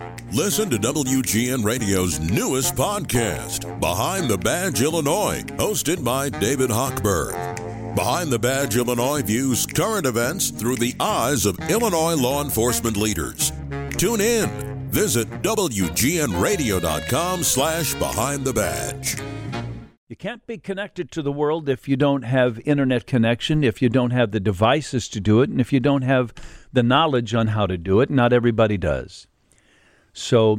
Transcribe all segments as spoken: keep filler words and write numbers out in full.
Listen to W G N Radio's newest podcast, Behind the Badge Illinois, hosted by David Hochberg. Behind the Badge Illinois views current events through the eyes of Illinois law enforcement leaders. Tune in. Visit W G N radio dot com slash behind the badge. You can't be connected to the world if you don't have internet connection, if you don't have the devices to do it, and if you don't have the knowledge on how to do it. Not everybody does. So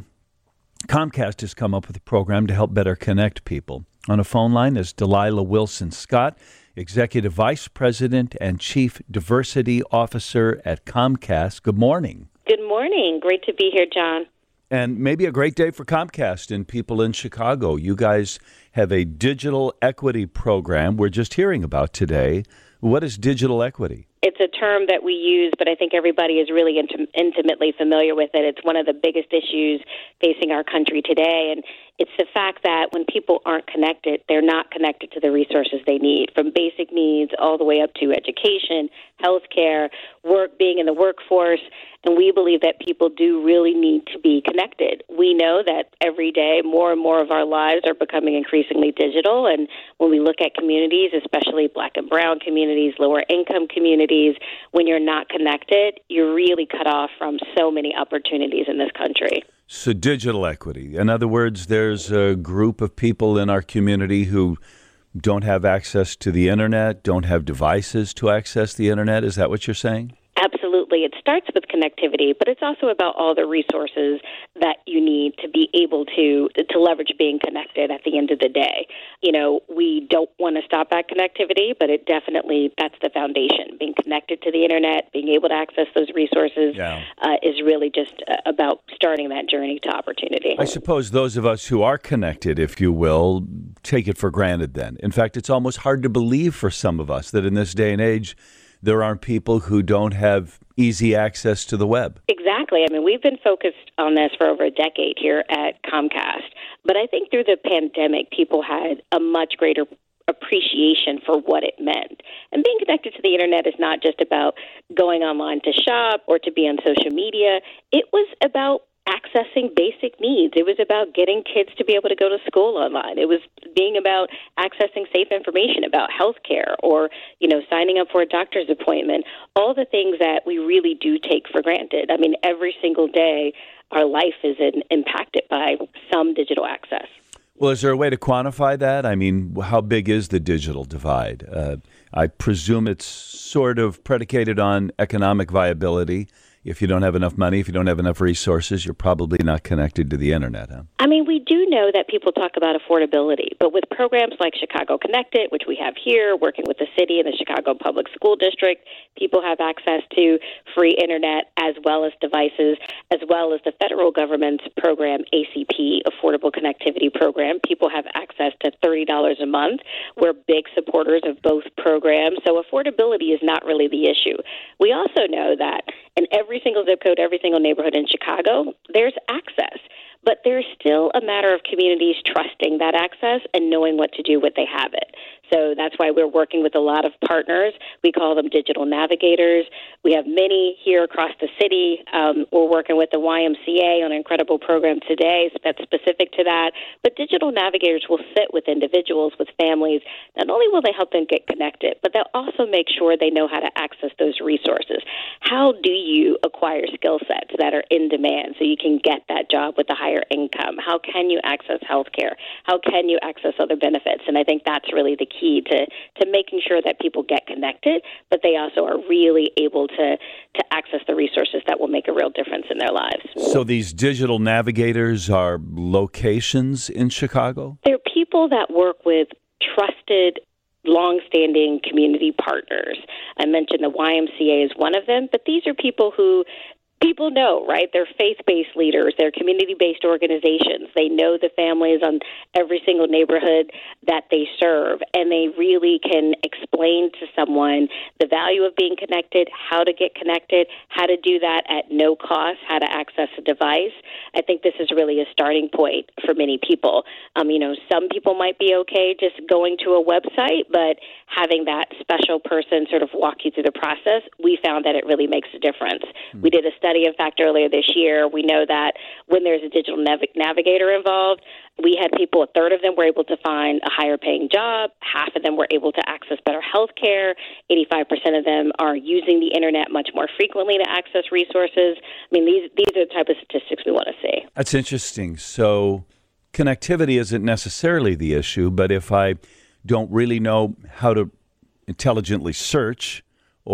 Comcast has come up with a program to help better connect people. On a phone line is Delilah Wilson-Scott, Executive Vice President and Chief Diversity Officer at Comcast. Good morning. Good morning. Great to be here, John. And maybe a great day for Comcast and people in Chicago. You guys have a digital equity program we're just hearing about today. What is digital equity? It's a term that we use, but I think everybody is really int- intimately familiar with it. It's one of the biggest issues facing our country today, and it's the fact that when people aren't connected, they're not connected to the resources they need, from basic needs all the way up to education, healthcare, work, being in the workforce, and we believe that people do really need to be connected. We know that every day more and more of our lives are becoming increasingly digital, and when we look at communities, especially black and brown communities, lower income communities, when you're not connected, you're really cut off from so many opportunities in this country. So digital equity. In other words, there's a group of people in our community who don't have access to the internet, don't have devices to access the internet. Is that what you're saying? Absolutely. It starts with connectivity, but it's also about all the resources that you need to be able to to leverage being connected at the end of the day. You know, we don't want to stop at connectivity, but it definitely, that's the foundation. Being connected to the internet, being able to access those resources yeah. uh, is really just uh, about starting that journey to opportunity. I suppose those of us who are connected, if you will, take it for granted then. In fact, it's almost hard to believe for some of us that in this day and age, there aren't people who don't have easy access to the web. Exactly. I mean, we've been focused on this for over a decade here at Comcast. But I think through the pandemic, people had a much greater appreciation for what it meant. And being connected to the internet is not just about going online to shop or to be on social media. It was about accessing basic needs. It was about getting kids to be able to go to school online. It was being about accessing safe information about healthcare or, you know, signing up for a doctor's appointment, all the things that we really do take for granted. I mean, every single day, our life is in, impacted by some digital access. Well, is there a way to quantify that? I mean, how big is the digital divide? Uh, I presume it's sort of predicated on economic viability. If you don't have enough money, if you don't have enough resources, you're probably not connected to the internet, huh? I mean, we do know that people talk about affordability, but with programs like Chicago Connected, which we have here, working with the city and the Chicago Public School District, people have access to free internet as well as devices, as well as the federal government's program, A C P, Affordable Connectivity Program. People have access to thirty dollars a month. We're big supporters of both programs, so affordability is not really the issue. We also know that in every single zip code, every single neighborhood in Chicago, there's access. But there's still a matter of communities trusting that access and knowing what to do when they have it. So that's why we're working with a lot of partners. We call them digital navigators. We have many here across the city. Um, we're working with the Y M C A on an incredible program today that's specific to that. But digital navigators will sit with individuals, with families. Not only will they help them get connected, but they'll also make sure they know how to access those resources. How do you acquire skill sets that are in demand so you can get that job with a higher income? How can you access health care? How can you access other benefits? And I think that's really the key to, to making sure that people get connected, but they also are really able to, to access the resources that will make a real difference in their lives. So these digital navigators are locations in Chicago? They're people that work with trusted, long-standing community partners. I mentioned the Y M C A is one of them, but these are people who people know, right? They're faith-based leaders. They're community-based organizations. They know the families on every single neighborhood that they serve, and they really can explain to someone the value of being connected, how to get connected, how to do that at no cost, how to access a device. I think this is really a starting point for many people. Um, you know, some people might be okay just going to a website, but having that special person sort of walk you through the process, we found that it really makes a difference. Mm-hmm. We did a study, in fact, earlier this year. We know that when there's a digital nav- navigator involved, we had people, a third of them were able to find a higher paying job. Half of them were able to access better health care. eighty-five percent of them are using the internet much more frequently to access resources. I mean, these, these are the type of statistics we want to see. That's interesting. So connectivity isn't necessarily the issue, but if I don't really know how to intelligently search,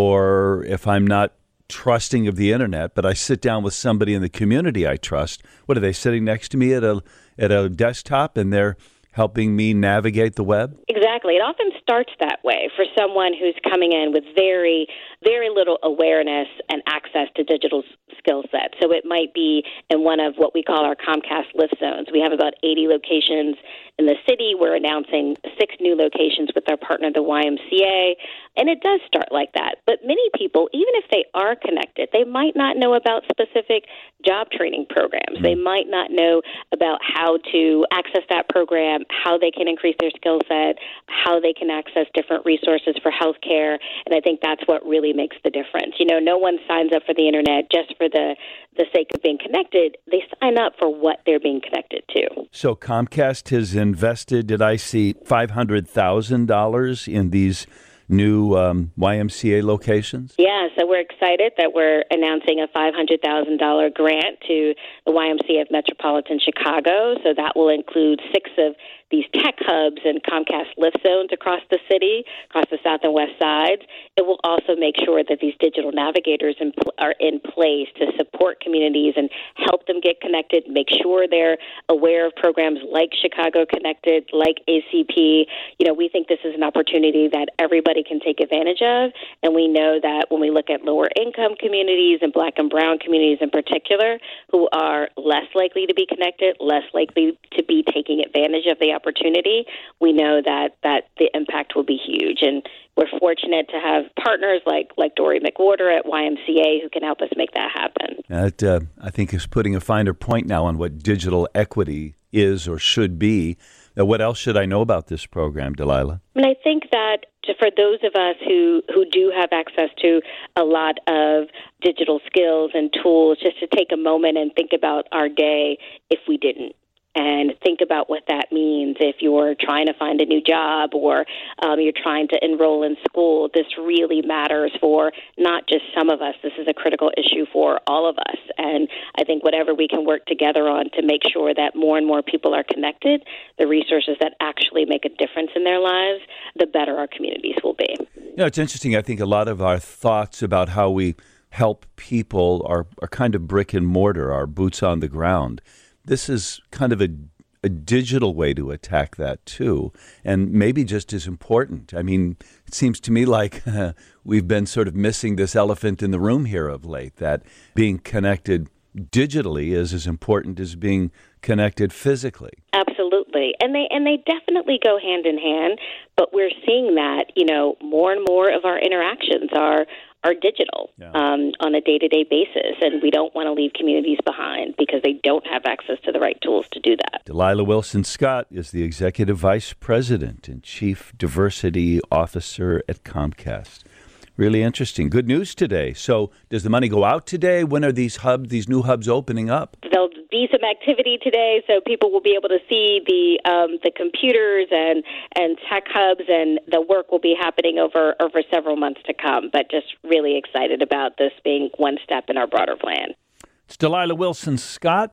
or if I'm not trusting of the internet, but I sit down with somebody in the community I trust, what are they sitting next to me at a at a desktop and they're helping me navigate the web? Exactly. It often starts that way for someone who's coming in with very, very little awareness and access to digital skill sets. So it might be in one of what we call our Comcast lift zones. We have about eighty locations in the city. We're announcing six new locations with our partner, the Y M C A, and it does start like that. But many people, even if they are connected, they might not know about specific job training programs. Mm-hmm. They might not know about how to access that program, how they can increase their skill set, how they can access different resources for healthcare. And I think that's what really makes the difference. You know, no one signs up for the internet just for the, the sake of being connected. They sign up for what they're being connected to. So Comcast has invested, did I see, five hundred thousand dollars in these new um, Y M C A locations? Yeah, so we're excited that we're announcing a five hundred thousand dollars grant to the Y M C A of Metropolitan Chicago. So that will include six of these tech hubs and Comcast lift zones across the city, across the south and west sides. It will also make sure that these digital navigators in pl- are in place to support communities and help them get connected, make sure they're aware of programs like Chicago Connected, like A C P. You know, we think this is an opportunity that everybody can take advantage of, and we know that when we look at lower income communities and black and brown communities in particular, who are less likely to be connected, less likely to be taking advantage of the opportunity, we know that, that the impact will be huge. And we're fortunate to have partners like like Dory McWhorter at Y M C A who can help us make that happen. That, uh, I think, is putting a finer point now on what digital equity is or should be. Now, what else should I know about this program, Delilah? And I think that for those of us who, who do have access to a lot of digital skills and tools, just to take a moment and think about our day if we didn't. And think about what that means if you're trying to find a new job or um, you're trying to enroll in school. This really matters for not just some of us. This is a critical issue for all of us. And I think whatever we can work together on to make sure that more and more people are connected, the resources that actually make a difference in their lives, the better our communities will be. You know, it's interesting. I think a lot of our thoughts about how we help people are, are kind of brick and mortar, our boots on the ground. This is kind of a, a digital way to attack that, too, and maybe just as important. I mean, it seems to me like uh, we've been sort of missing this elephant in the room here of late, that being connected digitally is as important as being connected physically. Absolutely. And they and they definitely go hand in hand, but we're seeing that, you know, more and more of our interactions are are digital yeah. um, on a day-to-day basis, and we don't want to leave communities behind because they don't have access to the right tools to do that. Delilah Wilson Scott is the Executive Vice President and Chief Diversity Officer at Comcast. Really interesting. Good news today. So does the money go out today? When are these hubs, these new hubs opening up? There'll be some activity today, so people will be able to see the um, the computers and, and tech hubs, and the work will be happening over, over several months to come. But just really excited about this being one step in our broader plan. It's Delilah Wilson Scott,